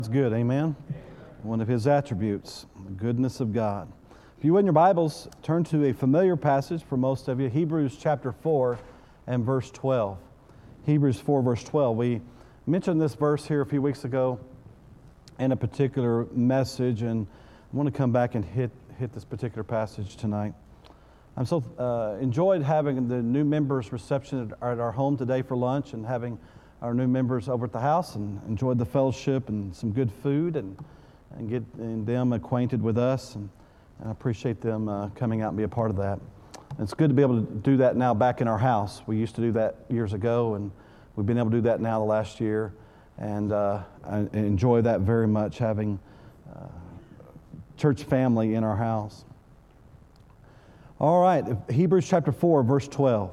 It's good, amen? One of His attributes, the goodness of God. If you would in your Bibles, turn to a familiar passage for most of you, Hebrews chapter 4 and verse 12. Hebrews 4 verse 12. We mentioned this verse here a few weeks ago in a particular message, and I want to come back and hit this particular passage tonight. I'm so enjoyed having the new members reception at our home today for lunch, and having our new members over at the house, and enjoyed the fellowship and some good food and getting them acquainted with us. And I appreciate them coming out and be a part of that. And it's good to be able to do that now back in our house. We used to do that years ago, and we've been able to do that now the last year. And I enjoy that very much, having church family in our house. All right, Hebrews chapter 4, verse 12.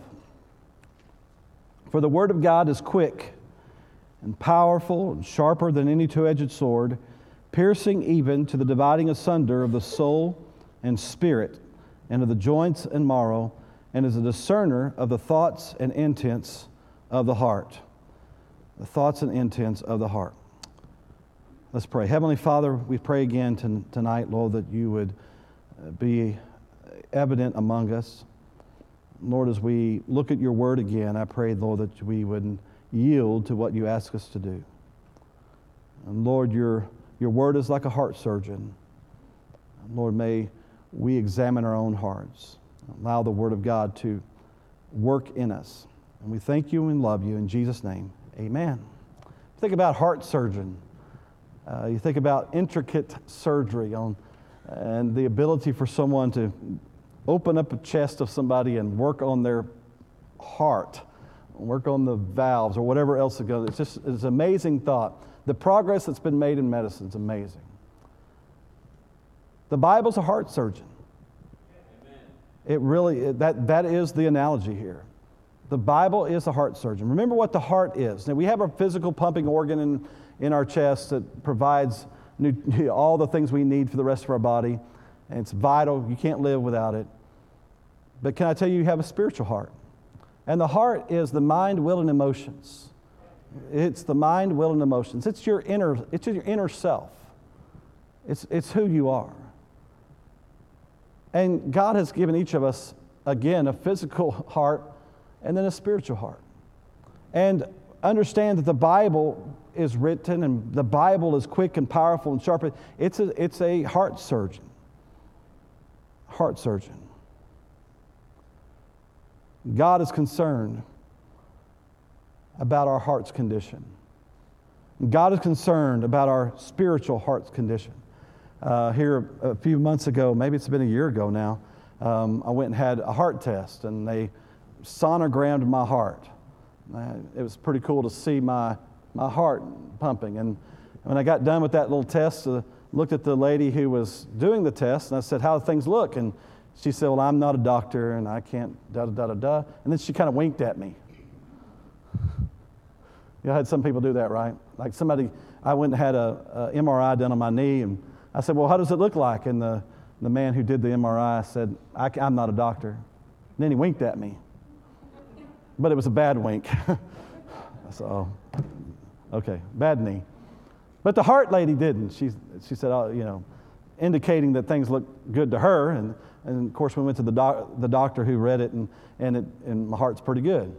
For the word of God is quick and powerful and sharper than any two-edged sword, piercing even to the dividing asunder of the soul and spirit, and of the joints and marrow, and is a discerner of the thoughts and intents of the heart. The thoughts and intents of the heart. Let's pray. Heavenly Father, we pray again tonight, Lord, that you would be evident among us. Lord, as we look at your word again, I pray, Lord, that we would yield to what you ask us to do. And Lord, your word is like a heart surgeon. Lord, may we examine our own hearts. Allow the word of God to work in us. And we thank you and love you in Jesus' name. Amen. Think about heart surgeon. You think about intricate surgery and the ability for someone to open up a chest of somebody and work on their heart, work on the valves or whatever else it goes. It's an amazing thought. The progress that's been made in medicine is amazing. The Bible's a heart surgeon. Amen. It really, that is the analogy here. The Bible is a heart surgeon. Remember what the heart is. Now, we have a physical pumping organ in our chest that provides all the things we need for the rest of our body. And it's vital. You can't live without it. But can I tell you have a spiritual heart? And the heart is the mind, will, and emotions. It's the mind, will, and emotions. It's your inner self. It's who you are. And God has given each of us, again, a physical heart and then a spiritual heart. And understand that the Bible is written, and the Bible is quick and powerful and sharp. It's a heart surgeon. Heart surgeon. God is concerned about our heart's condition. God is concerned about our spiritual heart's condition. Here a few months ago, maybe it's been a year ago now, I went and had a heart test, and they sonogrammed my heart. It was pretty cool to see my heart pumping. And when I got done with that little test, looked at the lady who was doing the test, and I said, "How do things look?" And she said, "Well, I'm not a doctor, and I can't da-da-da-da-da." And then she kind of winked at me. You know, I had some people do that, right? Like I went and had a MRI done on my knee, and I said, "Well, how does it look like?" And the man who did the MRI said, I'm not a doctor. And then he winked at me. But it was a bad wink. So, okay, bad knee. But the heart lady didn't. She said, indicating that things looked good to her. And of course, we went to the doctor who read it, and my heart's pretty good.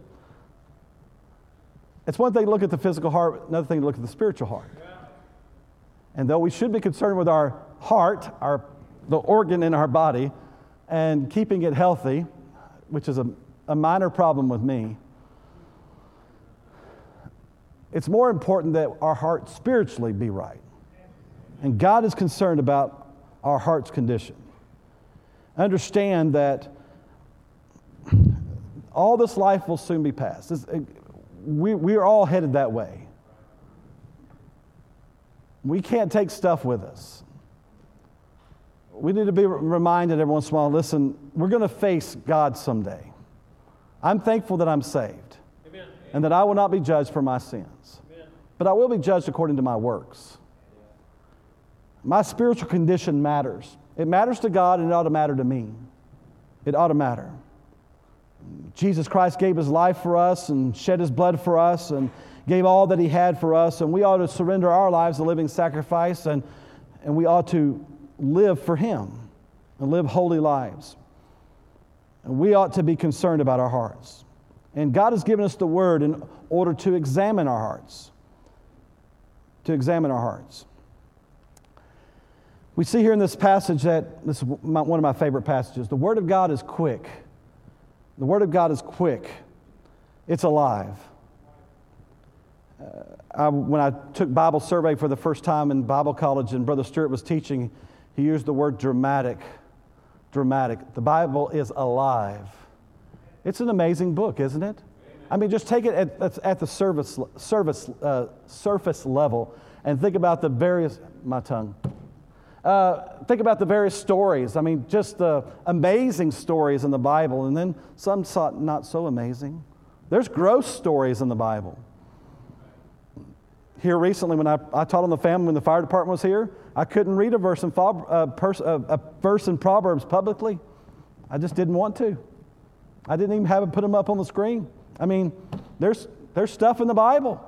It's one thing to look at the physical heart, another thing to look at the spiritual heart. And though we should be concerned with our heart, the organ in our body, and keeping it healthy, which is a minor problem with me, it's more important that our heart spiritually be right. And God is concerned about our heart's condition. Understand that all this life will soon be past. We are all headed that way. We can't take stuff with us. We need to be reminded every once in a while, listen, we're going to face God someday. I'm thankful that I'm saved. Amen. And that I will not be judged for my sins. Amen. But I will be judged according to my works. My spiritual condition matters. It matters to God, and it ought to matter to me. It ought to matter. Jesus Christ gave His life for us and shed His blood for us, and gave all that He had for us, and we ought to surrender our lives a living sacrifice, and we ought to live for Him and live holy lives. And we ought to be concerned about our hearts. And God has given us the Word in order to examine our hearts. To examine our hearts. We see here in this passage that, this is one of my favorite passages, the Word of God is quick. The Word of God is quick. It's alive. When I took Bible survey for the first time in Bible college and Brother Stewart was teaching, he used the word dramatic. Dramatic. The Bible is alive. It's an amazing book, isn't it? I mean, just take it at the surface level and think about the various, think about the various stories. I mean, just the amazing stories in the Bible, and then some not so amazing. There's gross stories in the Bible. Here recently, when I taught on the family when the fire department was here, I couldn't read a verse in Proverbs publicly. I just didn't want to. I didn't even have it put them up on the screen. I mean, there's stuff in the Bible.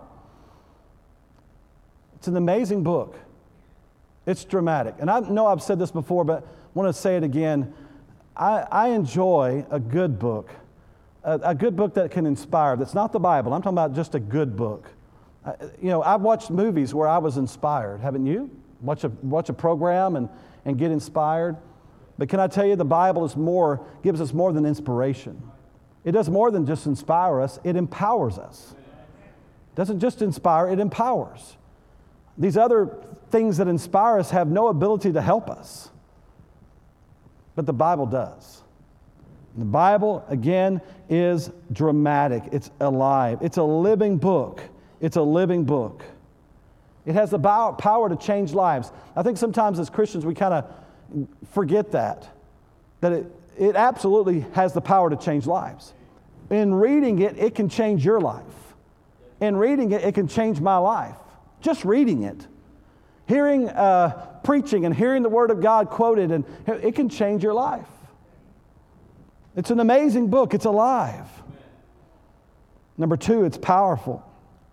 It's an amazing book. It's dramatic. And I know I've said this before, but I want to say it again. I enjoy a good book. A good book that can inspire. That's not the Bible. I'm talking about just a good book. I've watched movies where I was inspired. Haven't you? Watch a program and get inspired. But can I tell you, the Bible gives us more than inspiration. It does more than just inspire us. It empowers us. It doesn't just inspire, it empowers. These other things that inspire us have no ability to help us. But the Bible does. The Bible, again, is dramatic. It's alive. It's a living book. It's a living book. It has the power to change lives. I think sometimes as Christians we kind of forget that it absolutely has the power to change lives. In reading it, it can change your life. In reading it, it can change my life. Just reading it. Hearing preaching and hearing the Word of God quoted, and it can change your life. It's an amazing book. It's alive. Number 2, it's powerful.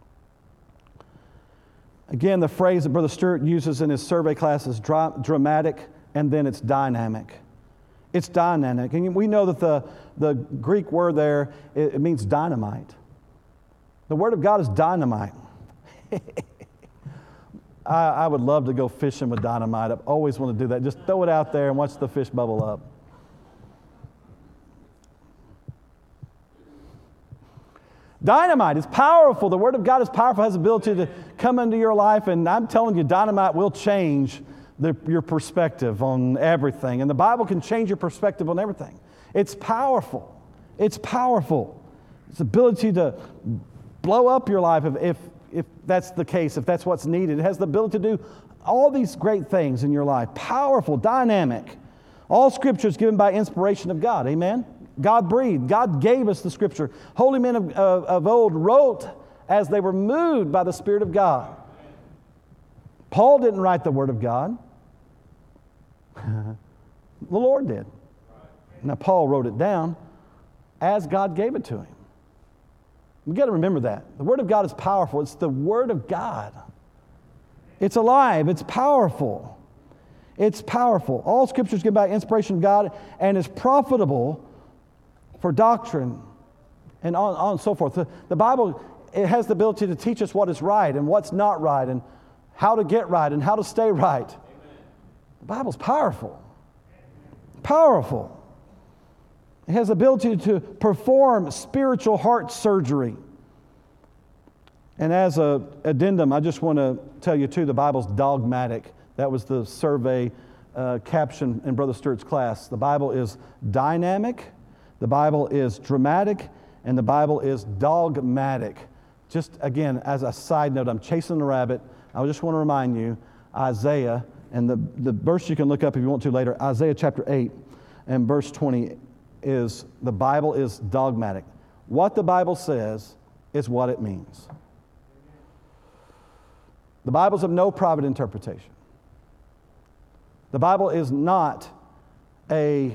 Again, the phrase that Brother Stewart uses in his survey class is dramatic, and then it's dynamic. It's dynamic. And we know that the Greek word there, it means dynamite. The Word of God is dynamite. I would love to go fishing with dynamite. I always want to do that. Just throw it out there and watch the fish bubble up. Dynamite is powerful. The Word of God is powerful, has the ability to come into your life, and I'm telling you, dynamite will change your perspective on everything. And the Bible can change your perspective on everything. It's powerful. It's powerful. It's the ability to blow up your life if that's the case, if that's what's needed. It has the ability to do all these great things in your life. Powerful, dynamic. All Scripture is given by inspiration of God. Amen? God breathed. God gave us the Scripture. Holy men of old wrote as they were moved by the Spirit of God. Paul didn't write the Word of God. The Lord did. Now, Paul wrote it down as God gave it to him. You've got to remember that. The Word of God is powerful. It's the Word of God. It's alive. It's powerful. It's powerful. All Scripture is given by inspiration of God and is profitable for doctrine and on and so forth. The Bible, it has the ability to teach us what is right and what's not right and how to get right and how to stay right. Amen. The Bible's powerful. Powerful. It has the ability to perform spiritual heart surgery. And as an addendum, I just want to tell you too, the Bible's dogmatic. That was the survey caption in Brother Stewart's class. The Bible is dynamic, the Bible is dramatic, and the Bible is dogmatic. Just again, as a side note, I'm chasing the rabbit. I just want to remind you, Isaiah, and the verse you can look up if you want to later, Isaiah chapter 8 and verse 20 is, the Bible is dogmatic. What the Bible says is what it means. The Bible's of no private interpretation. The Bible is not a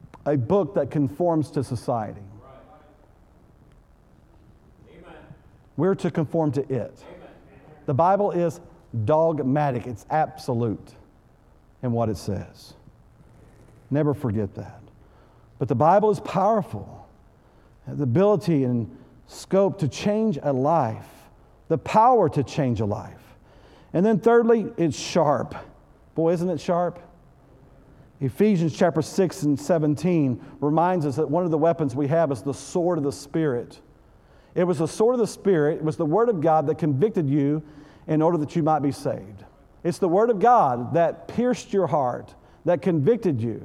book that conforms to society. We're to conform to it. The Bible is dogmatic. It's absolute in what it says. Never forget that. But the Bible is powerful. The ability and scope to change a life. The power to change a life. And then thirdly, it's sharp. Boy, isn't it sharp? Ephesians chapter 6 and 17 reminds us that one of the weapons we have is the sword of the Spirit. It was the sword of the Spirit. It was the Word of God that convicted you in order that you might be saved. It's the Word of God that pierced your heart, that convicted you.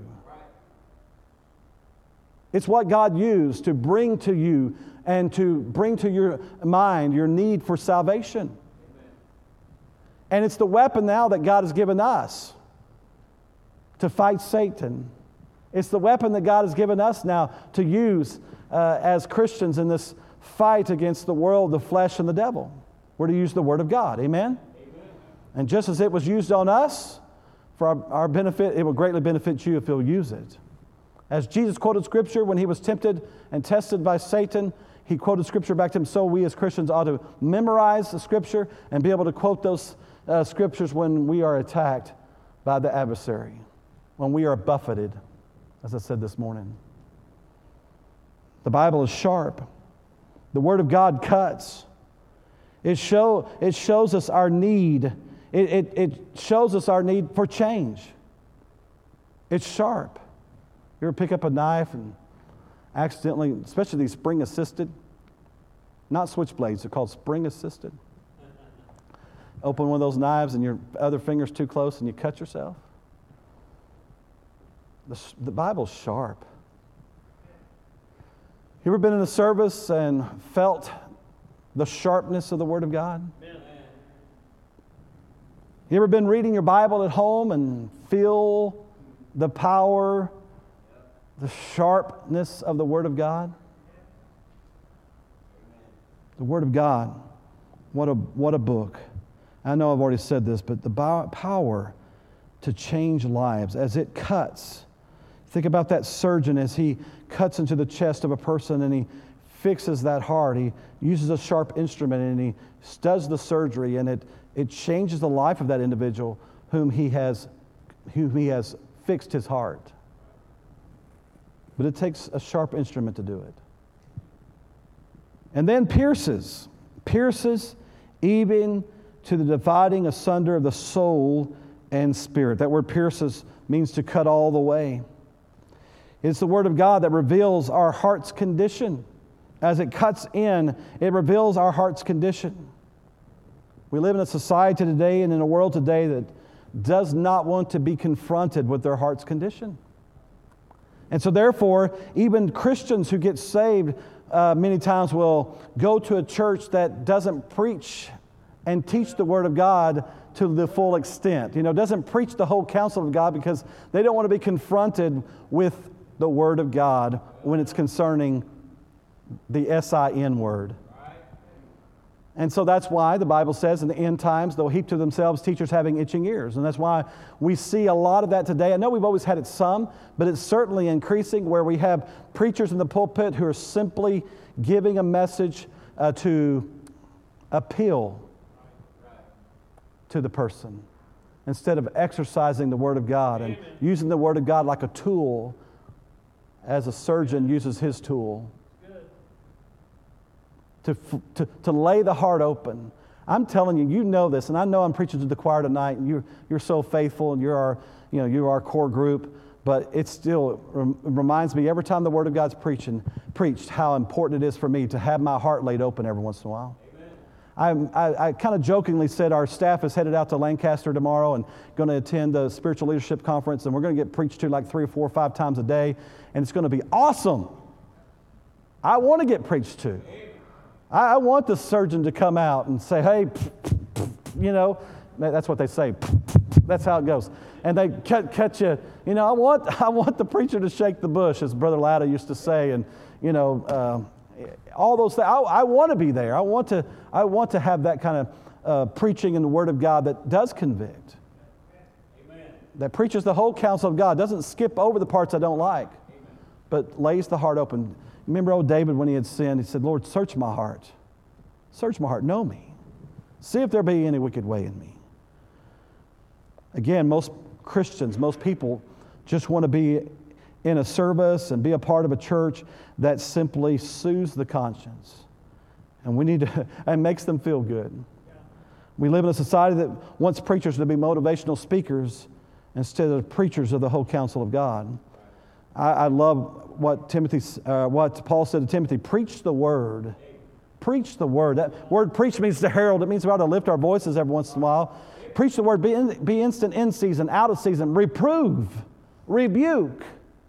It's what God used to bring to you and to bring to your mind your need for salvation. And it's the weapon now that God has given us to fight Satan. It's the weapon that God has given us now to use as Christians in this fight against the world, the flesh, and the devil. We're to use the Word of God. Amen? Amen. And just as it was used on us for our benefit, it will greatly benefit you if you'll use it. As Jesus quoted Scripture when he was tempted and tested by Satan, he quoted Scripture back to him. So we as Christians ought to memorize the Scripture and be able to quote those Scriptures when we are attacked by the adversary, when we are buffeted, as I said this morning. The Bible is sharp. The Word of God cuts. It shows us our need. It shows us our need for change. It's sharp. You ever pick up a knife and accidentally, especially these spring-assisted, not switchblades, they're called spring-assisted. Open one of those knives and your other finger's too close and you cut yourself. The Bible's sharp. You ever been in a service and felt the sharpness of the Word of God? Amen. You ever been reading your Bible at home and feel the power, the sharpness of the Word of God? The Word of God, what a book. I know I've already said this, but the power to change lives as it cuts. Think about that surgeon as he cuts into the chest of a person and he fixes that heart. He uses a sharp instrument and he does the surgery, and it changes the life of that individual whom he has fixed his heart. But it takes a sharp instrument to do it. And then pierces even to the dividing asunder of the soul and spirit. That word pierces means to cut all the way. It's the Word of God that reveals our heart's condition. As it cuts in, it reveals our heart's condition. We live in a society today and in a world today that does not want to be confronted with their heart's condition. And so therefore, even Christians who get saved many times will go to a church that doesn't preach and teach the Word of God to the full extent. Doesn't preach the whole counsel of God because they don't want to be confronted with the Word of God when it's concerning the S-I-N word. And so that's why the Bible says in the end times they'll heap to themselves teachers having itching ears. And that's why we see a lot of that today. I know we've always had it some, but it's certainly increasing where we have preachers in the pulpit who are simply giving a message to appeal to the person instead of exercising the Word of God and using the Word of God like a tool as a surgeon uses his tool to lay the heart open. I'm telling you, you know this, and I know I'm preaching to the choir tonight, and you're so faithful, and you're our core group, but it still reminds me every time the Word of God's preached how important it is for me to have my heart laid open every once in a while. I kind of jokingly said our staff is headed out to Lancaster tomorrow and going to attend the Spiritual Leadership Conference, and we're going to get preached to like 3 or 4 or 5 times a day, and it's going to be awesome. I want to get preached to. I want the surgeon to come out and say, hey, that's what they say. That's how it goes. And they catch you. I want the preacher to shake the bush, as Brother Latta used to say, and all those things. I want to be there. I want to have that kind of preaching in the Word of God that does convict. Amen. That preaches the whole counsel of God, doesn't skip over the parts I don't like, but lays the heart open. Remember old David when he had sinned? He said, Lord, search my heart. Search my heart. Know me. See if there be any wicked way in me. Again, most Christians, most people just want to be in a service and be a part of a church that simply soothes the conscience. And we need to, and makes them feel good. We live in a society that wants preachers to be motivational speakers instead of preachers of the whole counsel of God. I love what Paul said to Timothy, preach the word. Preach the word. That word preach means to herald. It means we ought to lift our voices every once in a while. Preach the word. Be instant in season, out of season. Reprove. Rebuke.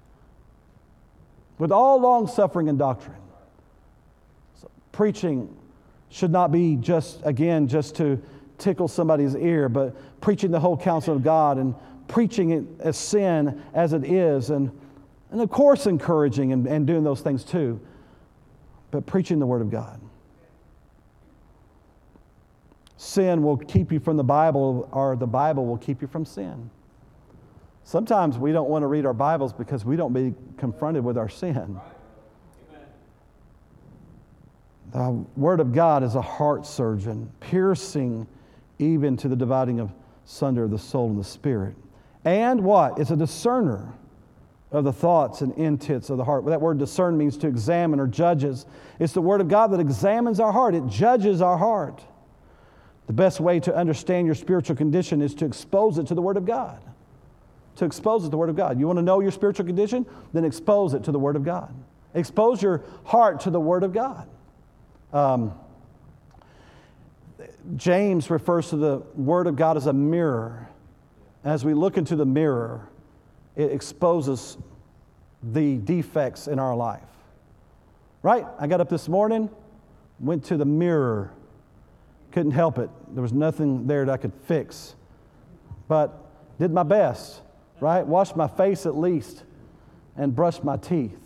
With all long suffering and doctrine. So preaching should not be just to tickle somebody's ear, but preaching the whole counsel of God and preaching it as sin as it is, and of course encouraging and doing those things too, but preaching the Word of God. Sin will keep you from the Bible, or the Bible will keep you from sin. Sometimes we don't want to read our Bibles because we don't be confronted with our sin. The Word of God is a heart surgeon, piercing even to the dividing asunder of the soul and the spirit. And what? It's a discerner of the thoughts and intents of the heart. That word discern means to examine or judges. It's the Word of God that examines our heart. It judges our heart. The best way to understand your spiritual condition is to expose it to the Word of God. To expose it to the Word of God. You want to know your spiritual condition? Then expose it to the Word of God. Expose your heart to the Word of God. James refers to the Word of God as a mirror. As we look into the mirror, it exposes the defects in our life. Right? I got up this morning, went to the mirror. Couldn't help it. There was nothing there that I could fix. But did my best. Right? Washed my face at least and brushed my teeth.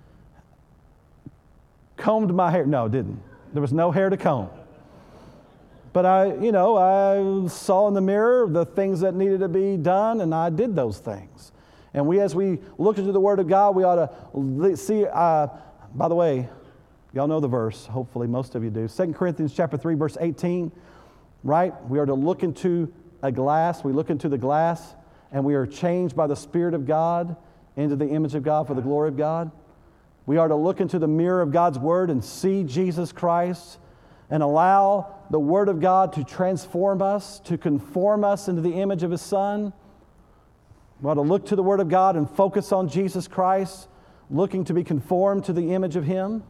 Combed my hair. No, didn't. There was no hair to comb. But I saw in the mirror the things that needed to be done, and I did those things. And as we look into the Word of God, we ought to see, by the way, y'all know the verse, hopefully most of you do. 2 Corinthians chapter 3, verse 18, right? We are to look into a glass. We look into the glass, and we are changed by the Spirit of God into the image of God for the glory of God. We are to look into the mirror of God's Word and see Jesus Christ and allow the Word of God to transform us, to conform us into the image of His Son. We ought to look to the Word of God and focus on Jesus Christ, looking to be conformed to the image of Him.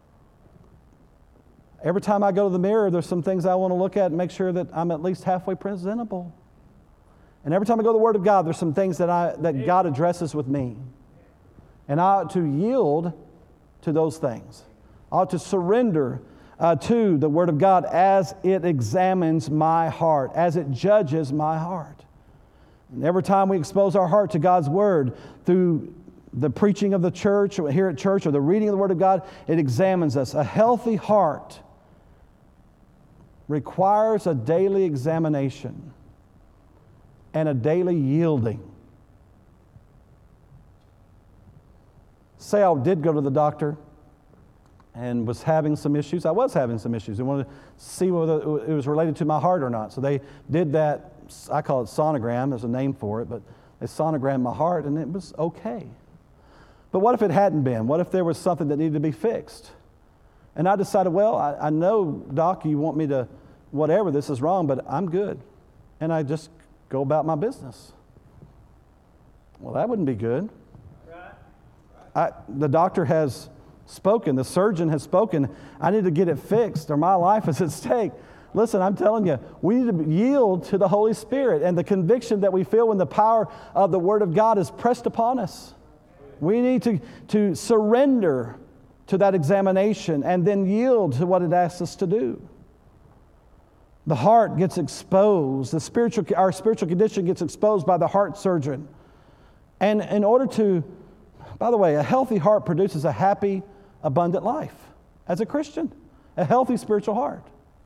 Every time I go to the mirror, there's some things I want to look at and make sure that I'm at least halfway presentable. And every time I go to the Word of God, there's some things that God addresses with me. And I ought to yield to those things. I ought to surrender to the Word of God as it examines my heart, as it judges my heart. And every time we expose our heart to God's Word through the preaching of the church, or here at church, or the reading of the Word of God, it examines us. A healthy heart requires a daily examination and a daily yielding. Say I did go to the doctor and was having some issues. I was having some issues. They wanted to see whether it was related to my heart or not. So they did that, I call it sonogram, there's a name for it, but they sonogrammed my heart and it was okay. But what if it hadn't been? What if there was something that needed to be fixed? And I decided, well, I know, Doc, you want me to, whatever, this is wrong, but I'm good. And I just go about my business. Well, that wouldn't be good. The doctor has spoken, the surgeon has spoken, I need to get it fixed or my life is at stake. Listen, I'm telling you, we need to yield to the Holy Spirit and the conviction that we feel when the power of the Word of God is pressed upon us. We need to surrender to that examination and then yield to what it asks us to do. The heart gets exposed. Our spiritual condition gets exposed by the heart surgeon. And in order to, by the way, a healthy heart produces a happy, abundant life. As a Christian, a healthy spiritual heart.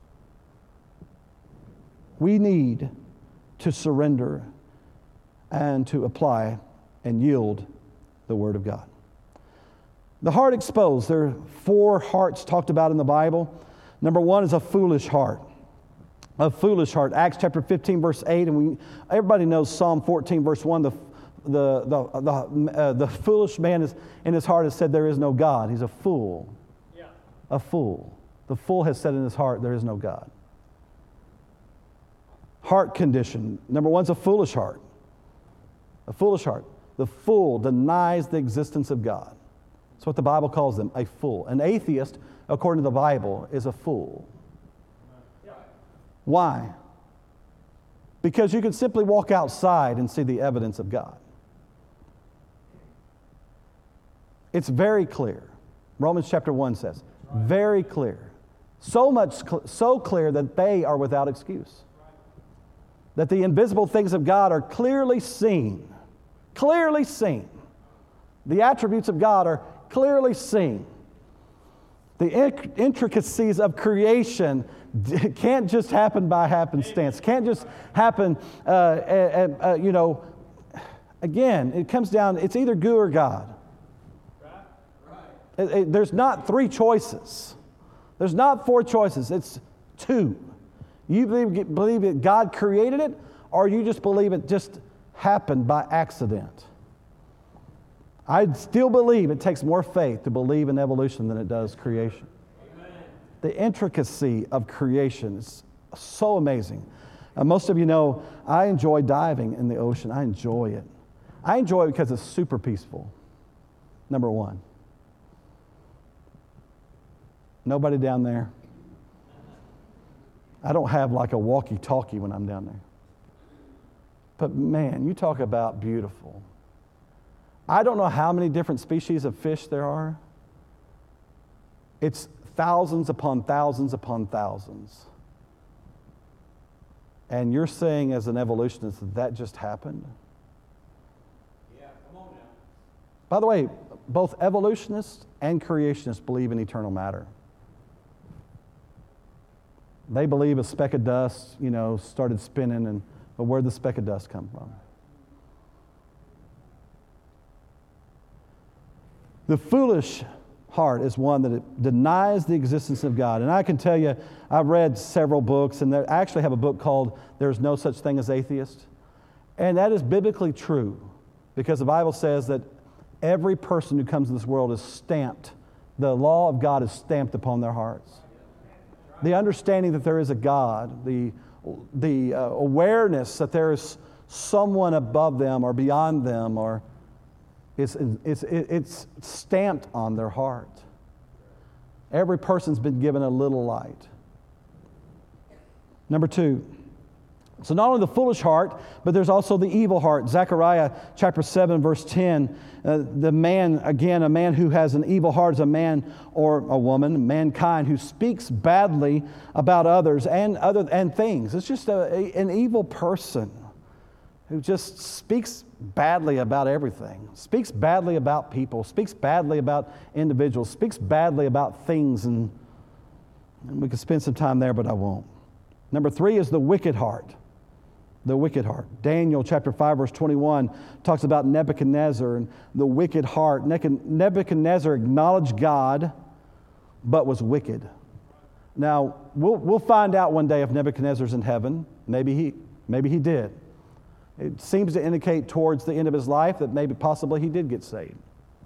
We need to surrender and to apply and yield the Word of God. The heart exposed. There are 4 hearts talked about in the Bible. Number one is a foolish heart. A foolish heart. Acts chapter 15, verse 8, and everybody knows Psalm 14, verse 1. The foolish man is in his heart has said, there is no God. He's a fool. Yeah. A fool. The fool has said in his heart, there is no God. Heart condition. Number one's a foolish heart. A foolish heart. The fool denies the existence of God. That's what the Bible calls them, a fool. An atheist, according to the Bible, is a fool. Why? Because you can simply walk outside and see the evidence of God. It's very clear. Romans chapter 1 says, very clear. So clear that they are without excuse. That the invisible things of God are clearly seen. Clearly seen. The attributes of God are clearly seen. The intricacies of creation can't just happen by happenstance. Can't just happen, again, it comes down, it's either goo or God. There's not three choices. There's not four choices. It's two. You believe that God created it, or you just believe it just happened by accident. I still believe it takes more faith to believe in evolution than it does creation. Amen. The intricacy of creation is so amazing. Most of you know I enjoy diving in the ocean. I enjoy it. I enjoy it because it's super peaceful. Number one. Nobody down there. I don't have like a walkie-talkie when I'm down there. But man, you talk about beautiful. I don't know how many different species of fish there are. It's thousands upon thousands upon thousands. And you're saying as an evolutionist that just happened? Yeah, come on now. By the way, both evolutionists and creationists believe in eternal matter. They believe a speck of dust, started spinning, but where'd the speck of dust come from? The foolish heart is one that it denies the existence of God. And I can tell you, I've read several books, and I actually have a book called There's No Such Thing as Atheist. And that is biblically true, because the Bible says that every person who comes in this world is stamped. The law of God is stamped upon their hearts. The understanding that there is a God, the awareness that there is someone above them or beyond them, or it's stamped on their heart. Every person's been given a little light. Number two, so not only the foolish heart, but there's also the evil heart. Zechariah chapter 7, verse 10, a man who has an evil heart is a man or a woman, mankind, who speaks badly about others and things. It's just an evil person who just speaks badly about everything, speaks badly about people, speaks badly about individuals, speaks badly about things, and we could spend some time there, but I won't. Number three is the wicked heart. The wicked heart. Daniel chapter 5, verse 21 talks about Nebuchadnezzar and the wicked heart. Nebuchadnezzar acknowledged God, but was wicked. Now, we'll find out one day if Nebuchadnezzar's in heaven. Maybe he did. It seems to indicate towards the end of his life that maybe possibly he did get saved.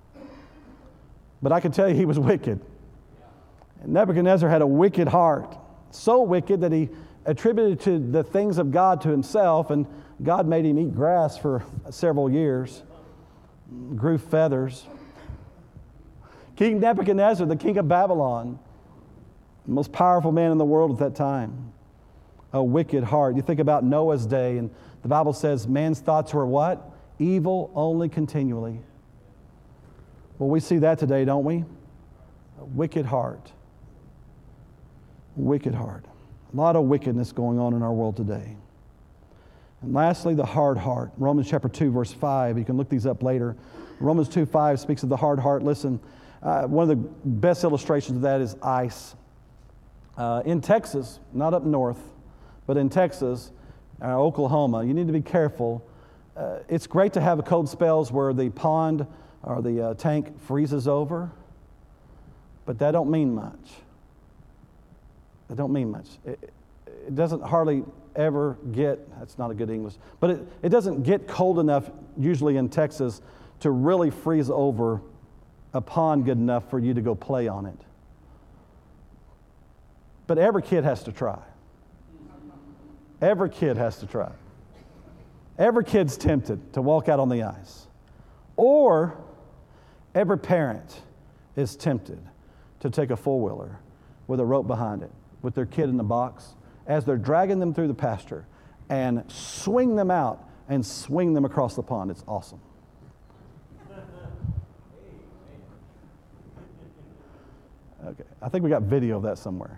But I can tell you he was wicked. And Nebuchadnezzar had a wicked heart. So wicked that he attributed to the things of God to himself, and God made him eat grass for several years, grew feathers. King Nebuchadnezzar, the king of Babylon, the most powerful man in the world at that time, a wicked heart. You think about Noah's day, and the Bible says man's thoughts were what? Evil only continually. Well, we see that today, don't we? A wicked heart. Wicked heart. A lot of wickedness going on in our world today. And lastly, the hard heart. Romans chapter 2, verse 5. You can look these up later. Romans 2:5 speaks of the hard heart. Listen, one of the best illustrations of that is ice. In Texas, not up north, but in Texas, Oklahoma, you need to be careful. It's great to have cold spells where the pond or the tank freezes over, but that don't mean much. It don't mean much. It doesn't hardly ever get, that's not a good English, but it doesn't get cold enough, usually in Texas, to really freeze over a pond good enough for you to go play on it. But every kid has to try. Every kid has to try. Every kid's tempted to walk out on the ice. Or every parent is tempted to take a four-wheeler with a rope behind it, with their kid in the box, as they're dragging them through the pasture, and swing them out and swing them across the pond. It's awesome. Okay, I think we got video of that somewhere.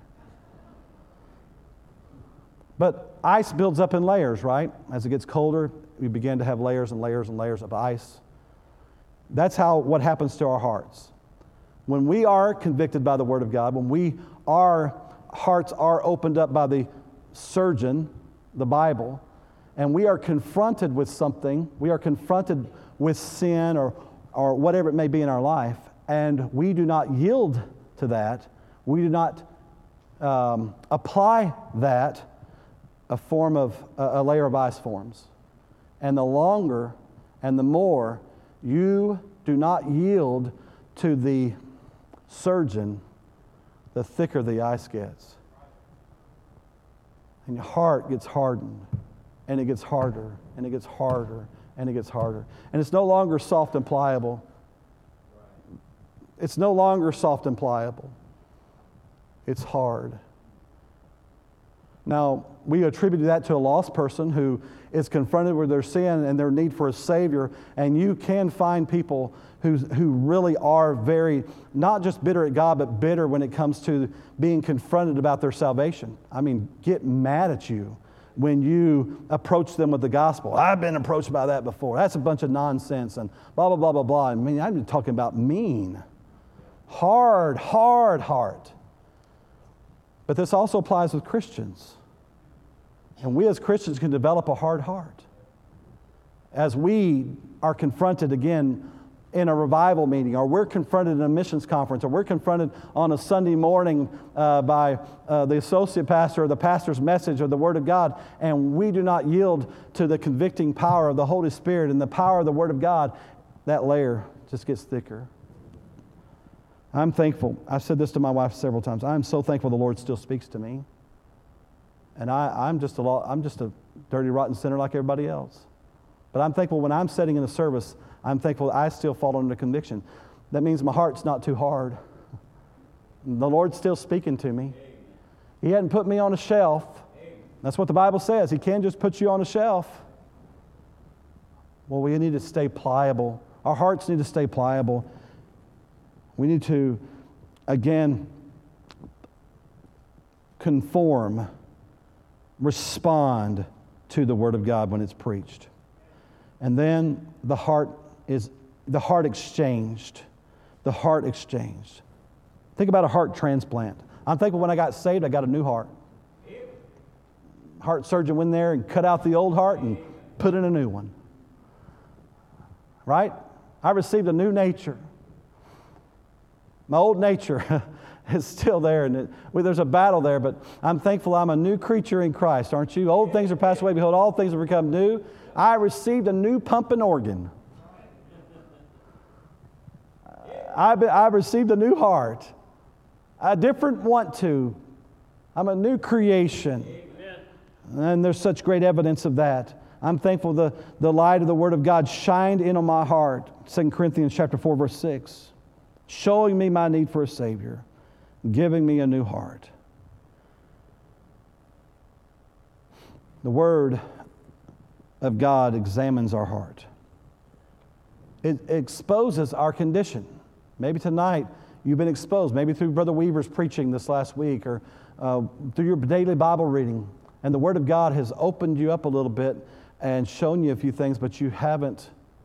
But ice builds up in layers, right? As it gets colder, we begin to have layers and layers and layers of ice. That's what happens to our hearts. When we are convicted by the Word of God, when our hearts are opened up by the surgeon, the Bible, and we are confronted with something, we are confronted with sin or whatever it may be in our life, and we do not yield to that, we do not apply that, a layer of ice forms. And the longer and the more you do not yield to the surgeon, the thicker the ice gets. And your heart gets hardened, and it gets harder, and it gets harder, and it gets harder. And it's no longer soft and pliable. It's no longer soft and pliable. It's hard. Now, we attribute that to a lost person who is confronted with their sin and their need for a Savior, and you can find people who really are very, not just bitter at God, but bitter when it comes to being confronted about their salvation. I mean, get mad at you when you approach them with the gospel. I've been approached by that before. That's a bunch of nonsense and blah, blah, blah, blah, blah. I mean, I'm talking about mean, hard heart. But this also applies with Christians. And we as Christians can develop a hard heart. As we are confronted again in a revival meeting, or we're confronted in a missions conference, or we're confronted on a Sunday morning by the associate pastor or the pastor's message or the Word of God, and we do not yield to the convicting power of the Holy Spirit and the power of the Word of God, that layer just gets thicker. I'm thankful. I've said this to my wife several times. I'm so thankful the Lord still speaks to me. And I'm just a dirty, rotten sinner like everybody else. But I'm thankful when I'm sitting in the service, I'm thankful I still fall under conviction. That means my heart's not too hard. The Lord's still speaking to me. He hadn't put me on a shelf. That's what the Bible says. He can't just put you on a shelf. Well, we need to stay pliable. Our hearts need to stay pliable. We need to, again, conform, respond to the Word of God when it's preached. And then the heart exchanged. The heart exchanged. Think about a heart transplant. I'm thankful when I got saved, I got a new heart. Heart surgeon went in there and cut out the old heart and put in a new one. Right? I received a new nature. My old nature is still there, and there's a battle there, but I'm thankful I'm a new creature in Christ, aren't you? Old things are passed away, behold, all things have become new. I received a new pumping organ. I received a new heart, a different want to. I'm a new creation. And there's such great evidence of that. I'm thankful the light of the Word of God shined in on my heart. 2 Corinthians chapter 4, verse 6. Showing me my need for a Savior, giving me a new heart. The Word of God examines our heart. It exposes our condition. Maybe tonight you've been exposed, maybe through Brother Weaver's preaching this last week, or through your daily Bible reading, and the Word of God has opened you up a little bit and shown you a few things, but you haven't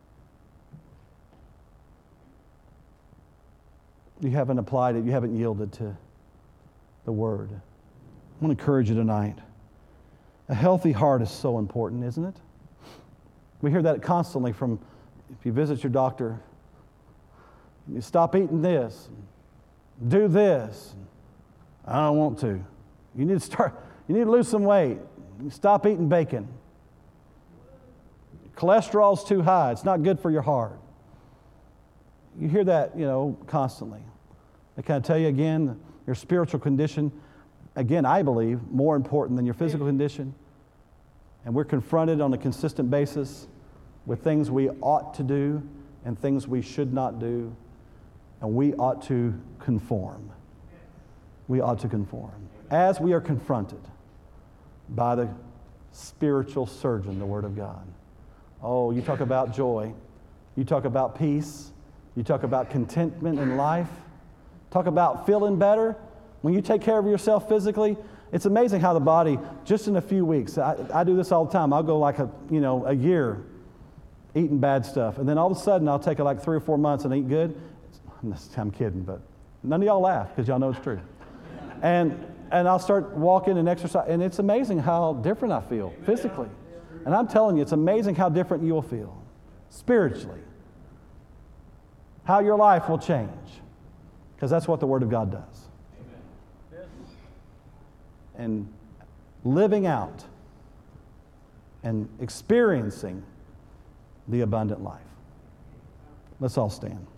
applied it, you haven't yielded to the Word. I want to encourage you tonight. A healthy heart is so important, isn't it? We hear that constantly from, if you visit your doctor, you stop eating this, do this. I don't want to. You need to lose some weight. Stop eating bacon. Cholesterol's too high. It's not good for your heart. You hear that, constantly. They kind of tell you again, your spiritual condition, again, I believe, more important than your physical condition. And we're confronted on a consistent basis with things we ought to do and things we should not do. And we ought to conform. We ought to conform. As we are confronted by the spiritual surgeon, the Word of God. Oh, you talk about joy. You talk about peace. You talk about contentment in life. Talk about feeling better. When you take care of yourself physically, it's amazing how the body, just in a few weeks, I do this all the time. I'll go like a year eating bad stuff. And then all of a sudden, I'll take like 3 or 4 months and eat good. I'm kidding, but none of y'all laugh because y'all know it's true. And I'll start walking and exercise, and it's amazing how different I feel physically. And I'm telling you, it's amazing how different you will feel spiritually. How your life will change. Because that's what the Word of God does. Amen. And living out and experiencing the abundant life. Let's all stand.